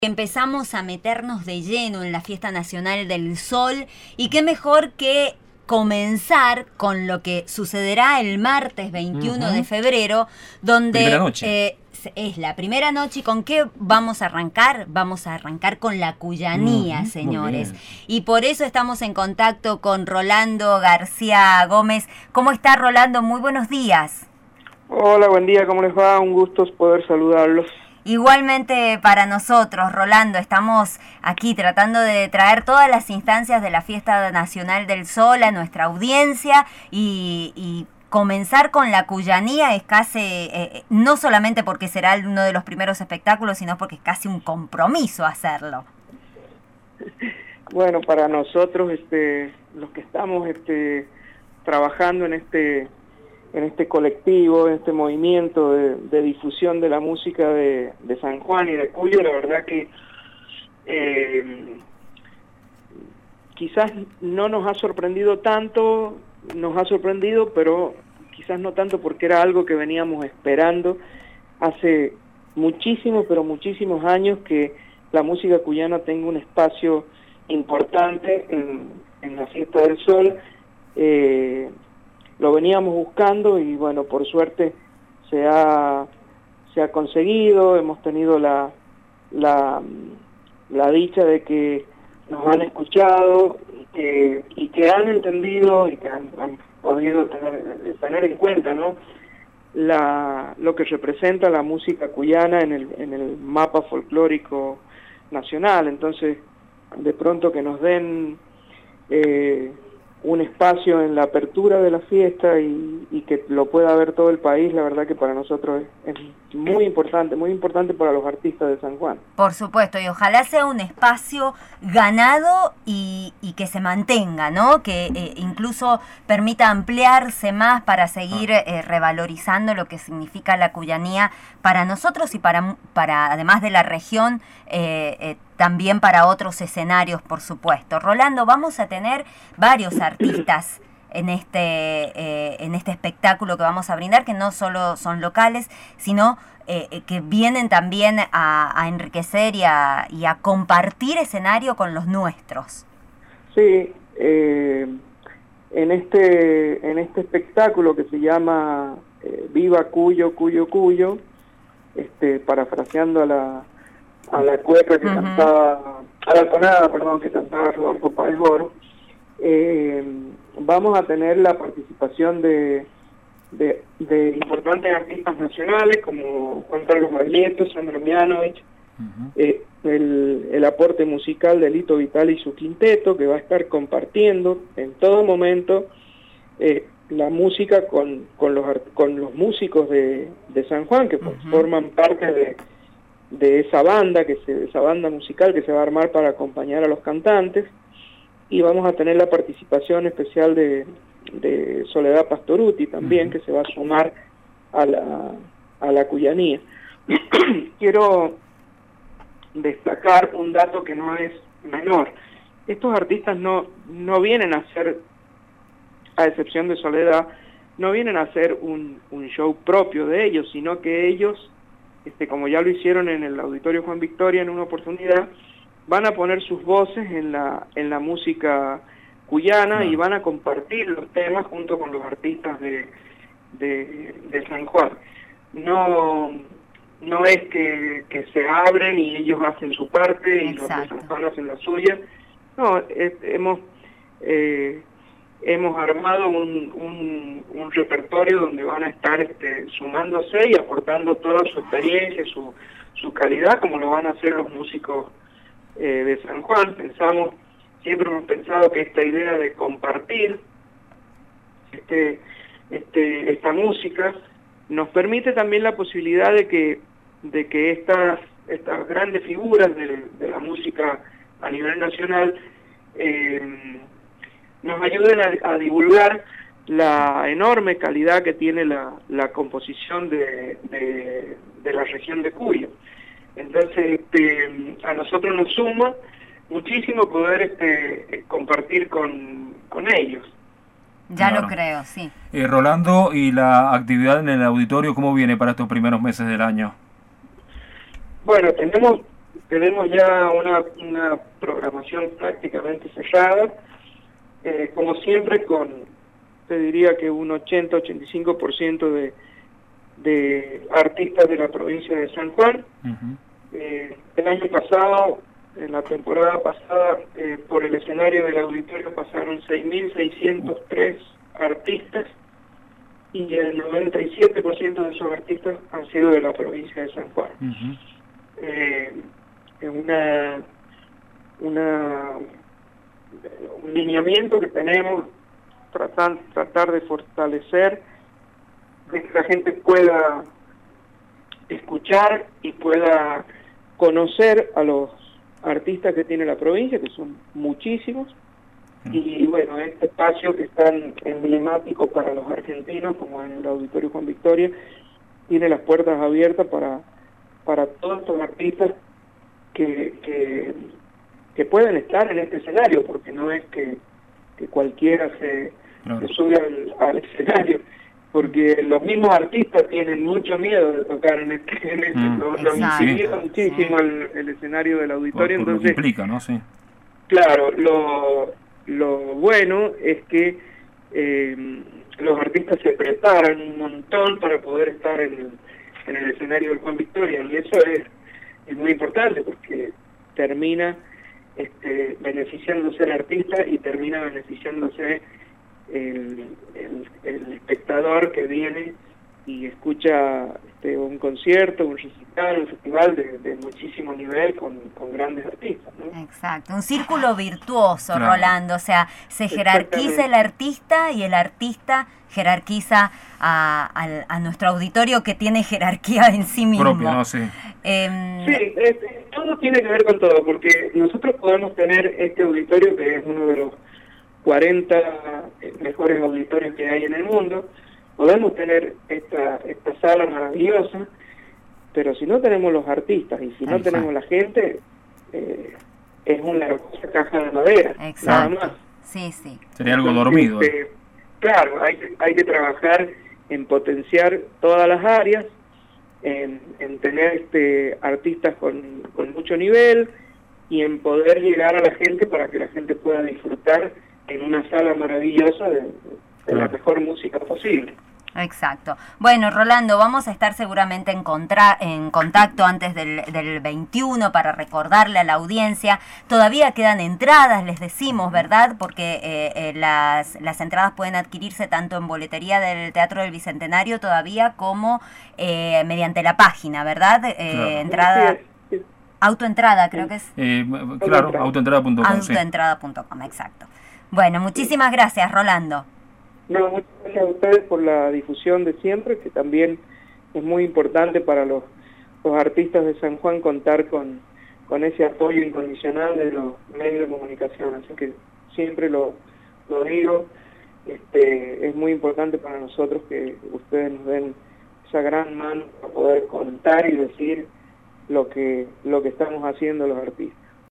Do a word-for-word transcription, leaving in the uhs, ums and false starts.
Empezamos a meternos de lleno en la Fiesta Nacional del Sol y qué mejor que comenzar con lo que sucederá el martes veintiuno uh-huh. de febrero, donde eh, es la primera noche. ¿Y con qué vamos a arrancar? Vamos a arrancar con la cuyanía, uh-huh. señores. Y por eso estamos en contacto con Rolando García Gómez. ¿Cómo está, Rolando? Muy buenos días. Hola, buen día, ¿cómo les va? Un gusto poder saludarlos. Igualmente para nosotros, Rolando, estamos aquí tratando de traer todas las instancias de la Fiesta Nacional del Sol a nuestra audiencia y, y comenzar con la cuyanía es casi, eh, no solamente porque será uno de los primeros espectáculos, sino porque es casi un compromiso hacerlo. Bueno, para nosotros, este, los que estamos este, trabajando en este... en este colectivo, en este movimiento de, de difusión de la música de, de San Juan y de Cuyo, la verdad que eh, quizás no nos ha sorprendido tanto, nos ha sorprendido, pero quizás no tanto porque era algo que veníamos esperando hace muchísimos, pero muchísimos años, que la música cuyana tenga un espacio importante en, en la Fiesta del Sol. eh, Lo veníamos buscando y bueno, por suerte se ha se ha conseguido. Hemos tenido la la, la dicha de que nos han escuchado y que, y que han entendido y que han, han podido tener, tener en cuenta, ¿no?, la lo que representa la música cuyana en el en el mapa folclórico nacional. Entonces, de pronto que nos den eh, un espacio en la apertura de la fiesta y, y que lo pueda ver todo el país, la verdad que para nosotros es, es muy importante, muy importante para los artistas de San Juan. Por supuesto, y ojalá sea un espacio ganado y, y que se mantenga, ¿no? Que eh, incluso permita ampliarse más para seguir eh, revalorizando lo que significa la cuyanía para nosotros y para, para además de la región, eh, eh, también para otros escenarios, por supuesto. Rolando, vamos a tener varios artistas en este eh, en este espectáculo que vamos a brindar, que no solo son locales, sino eh, que vienen también a, a enriquecer y a, y a compartir escenario con los nuestros. Sí, eh, en este en este espectáculo que se llama eh, Viva Cuyo, Cuyo, Cuyo, este, parafraseando a la a la cueca que uh-huh. cantaba, a la tonada, perdón, que cantaba Rodolfo Páez Boro, eh, vamos a tener la participación de, de, de importantes artistas nacionales como Juan Carlos Baglietto, Sandro Mianovich, uh-huh. eh, el, el aporte musical de Lito Vitale y su quinteto, que va a estar compartiendo en todo momento eh, la música con, con, los, con los músicos de, de San Juan, que uh-huh. forman parte de de esa banda, que se, esa banda musical que se va a armar para acompañar a los cantantes, y vamos a tener la participación especial de, de Soledad Pastorutti también, uh-huh. que se va a sumar a la, a la cuyanía. Quiero destacar un dato que no es menor. Estos artistas no, no vienen a hacer, a excepción de Soledad, no vienen a hacer un, un show propio de ellos, sino que ellos, Este, como ya lo hicieron en el Auditorio Juan Victoria en una oportunidad, van a poner sus voces en la en la música cuyana, no. y van a compartir los temas junto con los artistas de, de, de San Juan. No no es que, que se abren y ellos hacen su parte y Exacto. los de San Juan hacen la suya. No, es, hemos eh, hemos armado un, un, un repertorio donde van a estar este, sumándose y aportando toda su experiencia, su, su calidad, como lo van a hacer los músicos eh, de San Juan. Pensamos, siempre hemos pensado que esta idea de compartir este, este, esta música nos permite también la posibilidad de que, de que estas, estas grandes figuras de, de la música a nivel nacional eh, nos ayuden a, a divulgar la enorme calidad que tiene la, la composición de, de, de la región de Cuyo. Entonces, este, a nosotros nos suma muchísimo poder este, compartir con, con ellos. Ya claro. Lo creo, sí. Eh, Rolando, ¿y la actividad en el auditorio cómo viene para estos primeros meses del año? Bueno, tenemos tenemos ya una, una programación prácticamente cerrada, eh, como siempre con, te diría que un ochenta a ochenta y cinco por ciento de, de artistas de la provincia de San Juan. Uh-huh. eh, el año pasado, en la temporada pasada, eh, por el escenario del auditorio pasaron seis mil seiscientos tres artistas, y el noventa y siete por ciento de esos artistas han sido de la provincia de San Juan. Uh-huh. eh, una, una, un lineamiento que tenemos, tratar, tratar de fortalecer, de que la gente pueda escuchar y pueda conocer a los artistas que tiene la provincia, que son muchísimos. Y bueno, este espacio que es tan emblemático para los argentinos como en el Auditorio Juan Victoria, tiene las puertas abiertas para, para todos estos artistas que, que, que pueden estar en este escenario, porque no es que, que cualquiera se, no. se sube al, al escenario, porque los mismos artistas tienen mucho miedo de tocar en este, en este mm, lo, lo intimida muchísimo sí. el, el escenario del auditorio. Por, por entonces, lo que implica, ¿no? Sí. Claro, lo... Lo bueno es que eh, los artistas se preparan un montón para poder estar en el, en el escenario del Juan Victoria, y eso es, es muy importante porque termina este, beneficiándose el artista y termina beneficiándose el, el, el espectador que viene y escucha este, un concierto, un recital, un festival de, de muchísimo nivel con, con grandes artistas, ¿no? Exacto, un círculo virtuoso, claro. Rolando, o sea, se jerarquiza el artista y el artista jerarquiza a, a, a nuestro auditorio que tiene jerarquía en sí mismo. Propio, ¿no? Sí, eh, sí es, todo tiene que ver con todo, porque nosotros podemos tener este auditorio que es uno de los cuarenta mejores auditorios que hay en el mundo. Podemos tener esta, esta sala maravillosa, pero si no tenemos los artistas y si no Exacto. tenemos la gente, eh, es una caja de madera, Exacto. nada más. Sí, sí. Sería algo Entonces, dormido. Este, claro, hay, hay que trabajar en potenciar todas las áreas, en, en tener este artistas con, con mucho nivel y en poder llegar a la gente para que la gente pueda disfrutar en una sala maravillosa de, de claro. la mejor música posible. Exacto. Bueno, Rolando, vamos a estar seguramente en, contra, en contacto antes del, del veintiuno para recordarle a la audiencia. Todavía quedan entradas, les decimos, ¿verdad? Porque eh, eh, las, las entradas pueden adquirirse tanto en boletería del Teatro del Bicentenario todavía como eh, mediante la página, ¿verdad? Eh, claro. Entrada... Autoentrada, creo que es. Eh, claro, autoentrada punto com. Autoentrada punto com, sí. Exacto. Bueno, muchísimas gracias, Rolando. No, muchas gracias a ustedes por la difusión de siempre, que también es muy importante para los, los artistas de San Juan contar con, con ese apoyo incondicional de los medios de comunicación. Así que siempre lo, lo digo, este, es muy importante para nosotros que ustedes nos den esa gran mano para poder contar y decir lo que, lo que estamos haciendo los artistas.